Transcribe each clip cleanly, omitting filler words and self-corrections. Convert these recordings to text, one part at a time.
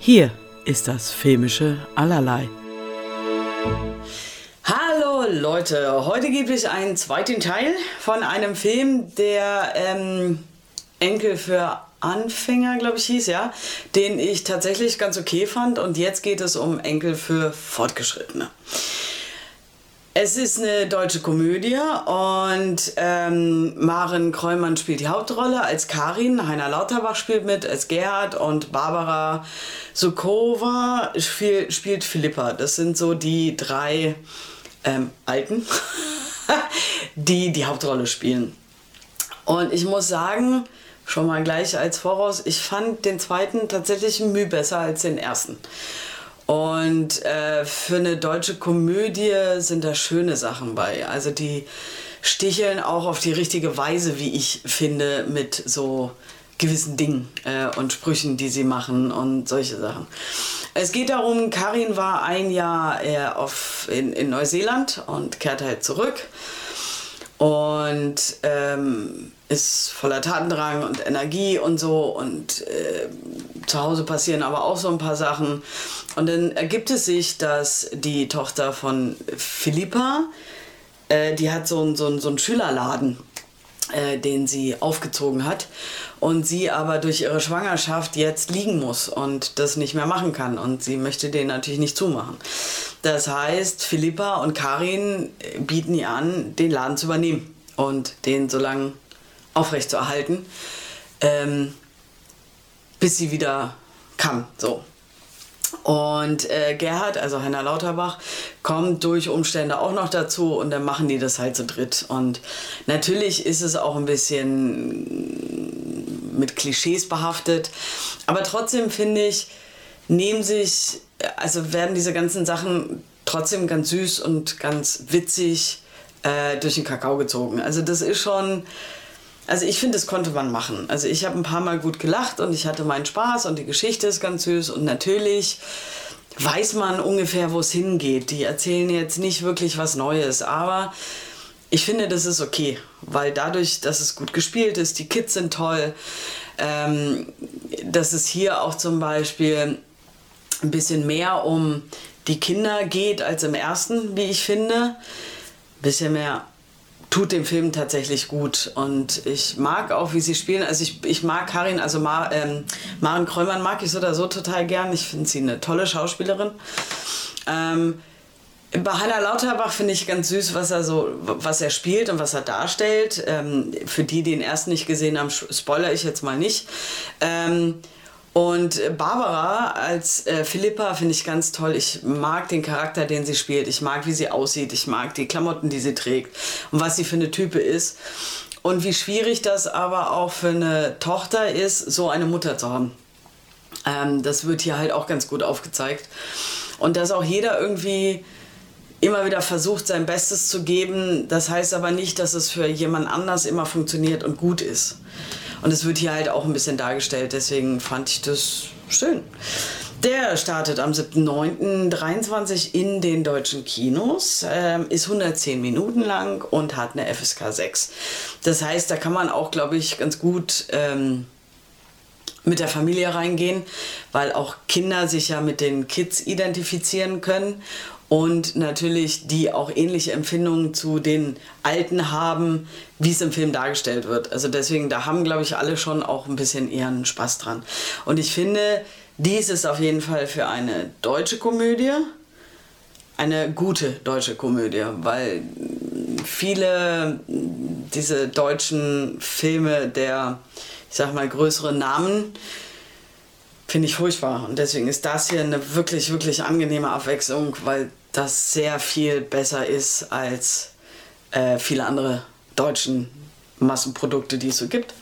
Hier ist das filmische Allerlei. Hallo Leute, heute gibt es einen zweiten Teil von einem Film, der Enkel für Anfänger, glaube ich, hieß, ja, den ich tatsächlich ganz okay fand, und jetzt geht es um Enkel für Fortgeschrittene. Es ist eine deutsche Komödie und Maren Kreumann spielt die Hauptrolle als Karin, Heiner Lauterbach spielt mit als Gerhard und Barbara Sukowa spielt Philippa. Das sind so die drei Alten, die die Hauptrolle spielen. Und ich muss sagen, schon mal gleich als Voraus, ich fand den zweiten tatsächlich ein Mühe besser als den ersten. Und für eine deutsche Komödie sind da schöne Sachen bei. Also die sticheln auch auf die richtige Weise, wie ich finde, mit so gewissen Dingen und Sprüchen, die sie machen und solche Sachen. Es geht darum, Karin war ein Jahr in Neuseeland und kehrt halt zurück und ist voller Tatendrang und Energie und so, und zu Hause passieren aber auch so ein paar Sachen. Und dann ergibt es sich, dass die Tochter von Philippa, die hat so einen Schülerladen, den sie aufgezogen hat, und sie aber durch ihre Schwangerschaft jetzt liegen muss und das nicht mehr machen kann, und sie möchte den natürlich nicht zumachen. Das heißt, Philippa und Karin bieten ihr an, den Laden zu übernehmen und den so lange aufrechtzuerhalten, bis sie wieder kann. So. Und Gerhard, also Heiner Lauterbach, kommt durch Umstände auch noch dazu, und dann machen die das halt zu dritt. Und natürlich ist es auch ein bisschen mit Klischees behaftet, aber trotzdem finde ich, werden diese ganzen Sachen trotzdem ganz süß und ganz witzig durch den Kakao gezogen. Also das ist schon... Also ich finde, das konnte man machen. Also ich habe ein paar Mal gut gelacht und ich hatte meinen Spaß und die Geschichte ist ganz süß, und natürlich weiß man ungefähr, wo es hingeht. Die erzählen jetzt nicht wirklich was Neues, aber ich finde, das ist okay, weil dadurch, dass es gut gespielt ist, die Kids sind toll, dass es hier auch zum Beispiel ein bisschen mehr um die Kinder geht als im ersten, wie ich finde. Ein bisschen mehr tut dem Film tatsächlich gut, und ich mag auch, wie sie spielen. Also ich mag Karin, also Maren Kreumann mag ich so oder so total gern. Ich finde sie eine tolle Schauspielerin. Bei Heiner Lauterbach finde ich ganz süß, was er spielt und was er darstellt. Für die den ersten nicht gesehen haben, spoilere ich jetzt mal nicht. Und Barbara als Philippa finde ich ganz toll. Ich mag den Charakter, den sie spielt. Ich mag, wie sie aussieht. Ich mag die Klamotten, die sie trägt und was sie für eine Type ist. Und wie schwierig das aber auch für eine Tochter ist, so eine Mutter zu haben. Das wird hier halt auch ganz gut aufgezeigt. Und dass auch jeder irgendwie immer wieder versucht, sein Bestes zu geben. Das heißt aber nicht, dass es für jemand anders immer funktioniert und gut ist. Und es wird hier halt auch ein bisschen dargestellt, deswegen fand ich das schön. Der startet am 7.9.23 in den deutschen Kinos, ist 110 Minuten lang und hat eine FSK 6. Das heißt, da kann man auch, glaube ich, ganz gut mit der Familie reingehen, weil auch Kinder sich ja mit den Kids identifizieren können. Und natürlich die auch ähnliche Empfindungen zu den Alten haben, wie es im Film dargestellt wird. Also deswegen, da haben, glaube ich, alle schon auch ein bisschen eher einen Spaß dran. Und ich finde, dies ist auf jeden Fall für eine deutsche Komödie eine gute deutsche Komödie, weil viele diese deutschen Filme der, ich sag mal, größeren Namen, finde ich furchtbar. Und deswegen ist das hier eine wirklich, wirklich angenehme Abwechslung, weil das sehr viel besser ist als viele andere deutschen Massenprodukte, die es so gibt.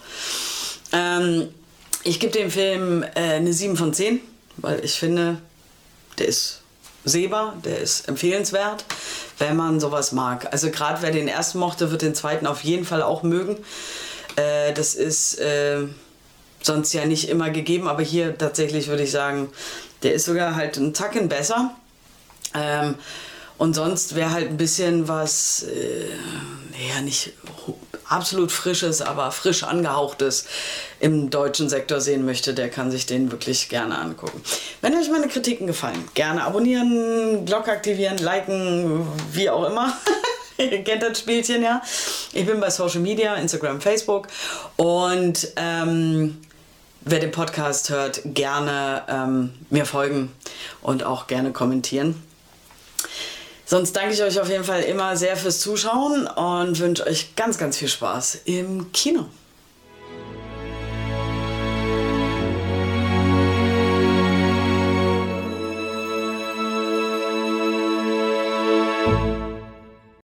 Ich gebe dem Film eine 7 von 10, weil ich finde, der ist sehbar, der ist empfehlenswert, wenn man sowas mag. Also gerade wer den ersten mochte, wird den zweiten auf jeden Fall auch mögen. Das ist... sonst ja nicht immer gegeben, aber hier tatsächlich würde ich sagen, der ist sogar halt einen Tacken besser. Und sonst wäre halt ein bisschen was, nicht absolut Frisches, aber frisch Angehauchtes im deutschen Sektor sehen möchte, der kann sich den wirklich gerne angucken. Wenn euch meine Kritiken gefallen, gerne abonnieren, Glocke aktivieren, liken, wie auch immer. Ihr kennt das Spielchen, ja. Ich bin bei Social Media, Instagram, Facebook und wer den Podcast hört, gerne mir folgen und auch gerne kommentieren. Sonst danke ich euch auf jeden Fall immer sehr fürs Zuschauen und wünsche euch ganz, ganz viel Spaß im Kino.